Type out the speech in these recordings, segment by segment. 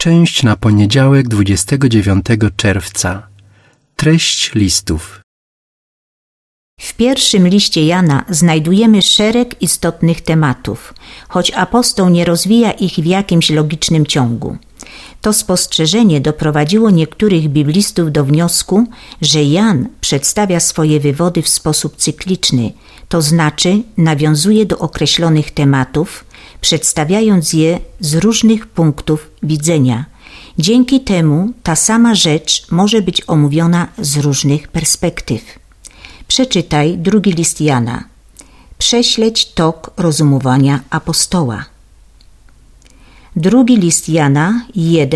Część na poniedziałek 29 czerwca. Treść listów. W pierwszym liście Jana znajdujemy szereg istotnych tematów, choć apostoł nie rozwija ich w jakimś logicznym ciągu. To spostrzeżenie doprowadziło niektórych biblistów do wniosku, że Jan przedstawia swoje wywody w sposób cykliczny, to znaczy nawiązuje do określonych tematów, przedstawiając je z różnych punktów widzenia. Dzięki temu ta sama rzecz może być omówiona z różnych perspektyw. Przeczytaj drugi list Jana. Prześledź tok rozumowania apostoła. Drugi list Jana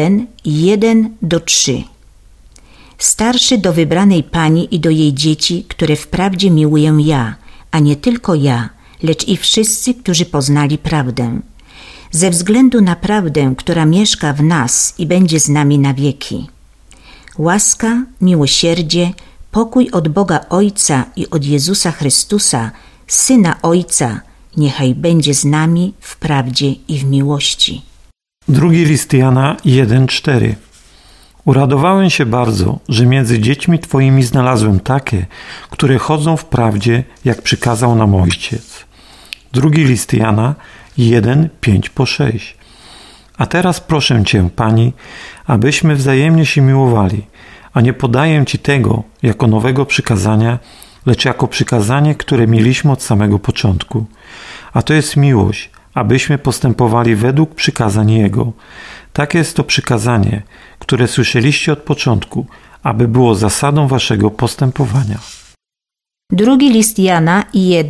1:1-3. Starszy do wybranej pani i do jej dzieci, które wprawdzie miłuję ja, a nie tylko ja, lecz i wszyscy, którzy poznali prawdę. Ze względu na prawdę, która mieszka w nas i będzie z nami na wieki. Łaska, miłosierdzie, pokój od Boga Ojca i od Jezusa Chrystusa, Syna Ojca, niechaj będzie z nami w prawdzie i w miłości. Drugi list Jana 1:4. Uradowałem się bardzo, że między dziećmi Twoimi znalazłem takie, które chodzą w prawdzie, jak przykazał nam Ojciec. Drugi list Jana 1:5-6. A teraz proszę Cię, Pani, abyśmy wzajemnie się miłowali, a nie podaję Ci tego jako nowego przykazania, lecz jako przykazanie, które mieliśmy od samego początku. A to jest miłość, abyśmy postępowali według przykazań Jego. Takie jest to przykazanie, które słyszeliście od początku, aby było zasadą Waszego postępowania. Drugi list Jana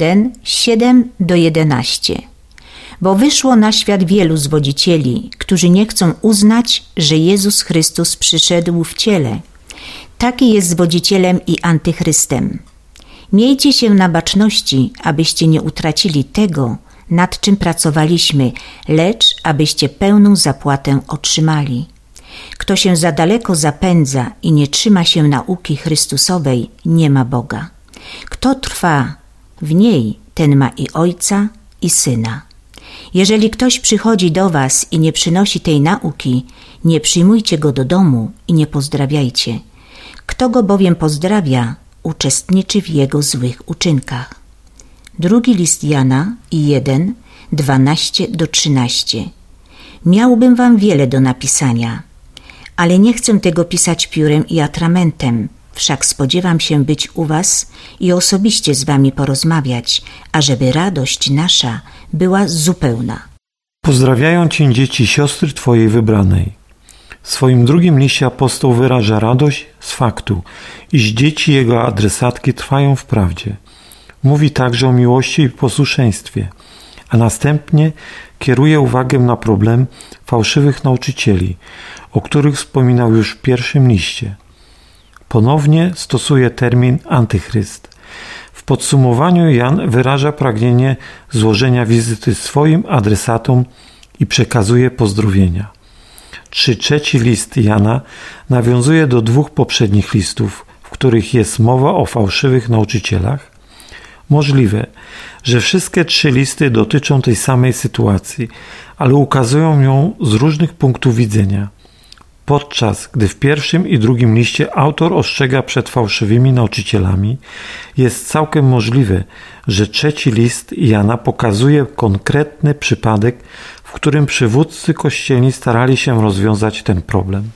1:7-11. Bo wyszło na świat wielu zwodzicieli, którzy nie chcą uznać, że Jezus Chrystus przyszedł w ciele. Taki jest zwodzicielem i antychrystem. Miejcie się na baczności, abyście nie utracili tego, nad czym pracowaliśmy, lecz abyście pełną zapłatę otrzymali. Kto się za daleko zapędza i nie trzyma się nauki Chrystusowej, nie ma Boga. Kto trwa w niej, ten ma i Ojca, i Syna. Jeżeli ktoś przychodzi do was i nie przynosi tej nauki, nie przyjmujcie go do domu i nie pozdrawiajcie. Kto go bowiem pozdrawia, uczestniczy w jego złych uczynkach. Drugi list Jana 1:12-13. Miałbym wam wiele do napisania, ale nie chcę tego pisać piórem i atramentem, wszak spodziewam się być u was i osobiście z wami porozmawiać, ażeby radość nasza była zupełna. Pozdrawiają Cię dzieci siostry Twojej wybranej. W swoim drugim liście apostoł wyraża radość z faktu, iż dzieci jego adresatki trwają w prawdzie. Mówi także o miłości i posłuszeństwie, a następnie kieruje uwagę na problem fałszywych nauczycieli, o których wspominał już w pierwszym liście. Ponownie stosuje termin antychryst. W podsumowaniu Jan wyraża pragnienie złożenia wizyty swoim adresatom i przekazuje pozdrowienia. Trzeci list Jana nawiązuje do dwóch poprzednich listów, w których jest mowa o fałszywych nauczycielach. Możliwe, że wszystkie trzy listy dotyczą tej samej sytuacji, ale ukazują ją z różnych punktów widzenia. Podczas gdy w pierwszym i drugim liście autor ostrzega przed fałszywymi nauczycielami, jest całkiem możliwe, że trzeci list Jana pokazuje konkretny przypadek, w którym przywódcy kościelni starali się rozwiązać ten problem.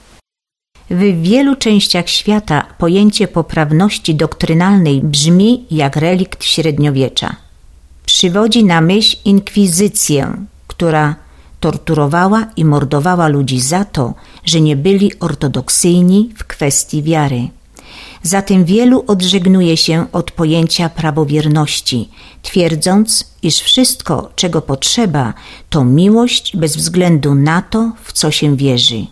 W wielu częściach świata pojęcie poprawności doktrynalnej brzmi jak relikt średniowiecza. Przywodzi na myśl inkwizycję, która torturowała i mordowała ludzi za to, że nie byli ortodoksyjni w kwestii wiary. Zatem wielu odżegnuje się od pojęcia prawowierności, twierdząc, iż wszystko, czego potrzeba, to miłość bez względu na to, w co się wierzy.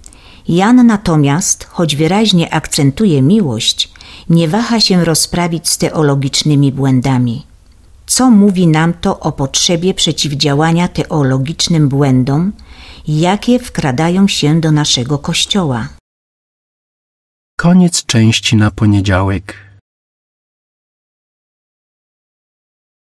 Jan natomiast, choć wyraźnie akcentuje miłość, nie waha się rozprawić z teologicznymi błędami. Co mówi nam to o potrzebie przeciwdziałania teologicznym błędom, jakie wkradają się do naszego Kościoła? Koniec części na poniedziałek.